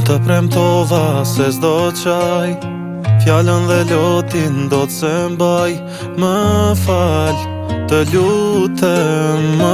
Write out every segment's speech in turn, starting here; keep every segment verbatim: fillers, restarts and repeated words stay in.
Të premtova se s'do qaj, fjallën dhe lotin do të se mbaj. Më fal, të lutem më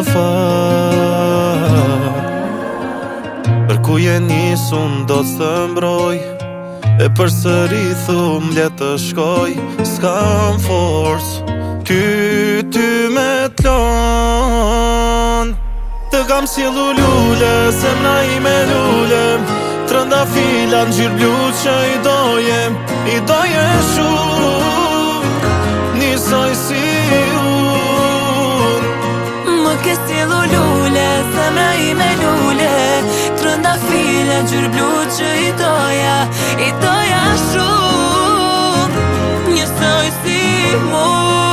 fal. Për ku je nisun do të të mbroj, e për sëri thum le të shkoj. S'kam force, ty, ty me t'lon. Të kam sjellë lule, zemra ime lule, trëndafila n'gjyrë blu që i dojem, i doje shumë, njësoj si unë. Më ke sjellë lule, zemra ime lule, trëndafila n'gjyrë blu që i doja, i doja shumë, njësoj si mu.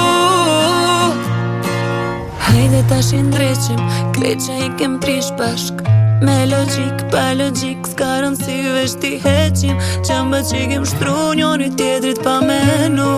Hajde ta shindreqim, krejt që i kem prish bashk, me logjik, pa logjik, s'ka rëndësi veç t'i heqim qëmba që i kem shtru njoni tjetrit pa menu.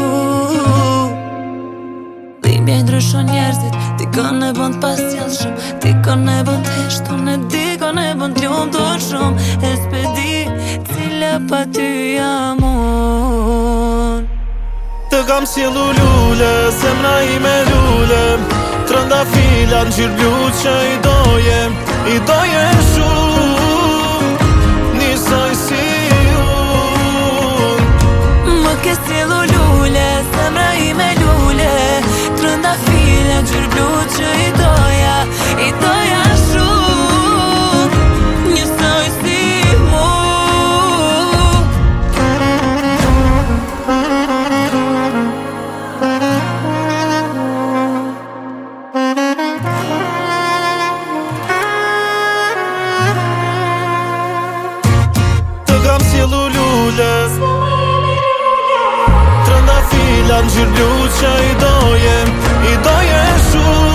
Dhimbja i ndryshon njerëzit, dikon e bën t'pasjellshëm, dikon e bën t'heshtun, e dikon e bën t'lumtur shumë. E s'pedi cila pa ty jam unë. Të kam sjellë lule, zemra ime lule, trëndafila n'gjyrë blu që i dojem, i doje shumë, njësoj si unë. Më ke sjellë lule, zemra ime lule, trëndafila n'gjyrë blu që i doja, i doja shumë, njësoj si mu. Kam sjellë lule, trëndafila n'gjyrë blu që i dojem, i doje shumë.